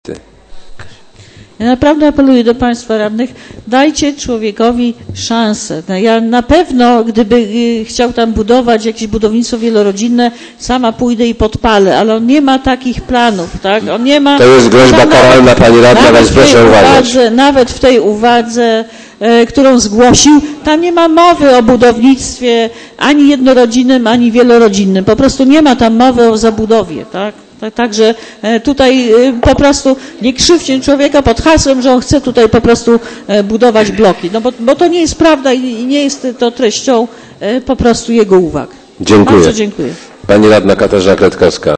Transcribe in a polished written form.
Ja naprawdę apeluję do Państwa radnych, dajcie człowiekowi szansę. Ja na pewno, gdyby chciał tam budować jakieś budownictwo wielorodzinne, sama pójdę i podpalę, ale on nie ma takich planów, tak? On nie ma. To jest groźba karalna, pani radna, więc proszę uważać. Nawet w tej uwadze, którą zgłosił, tam nie ma mowy o budownictwie ani jednorodzinnym, ani wielorodzinnym. Po prostu nie ma tam mowy o zabudowie, tak? Także tutaj po prostu nie krzywdźcie człowieka pod hasłem, że on chce tutaj po prostu budować bloki. No bo to nie jest prawda i nie jest to treścią po prostu jego uwag. Dziękuję. Bardzo dziękuję. Pani radna Katarzyna Kretkowska.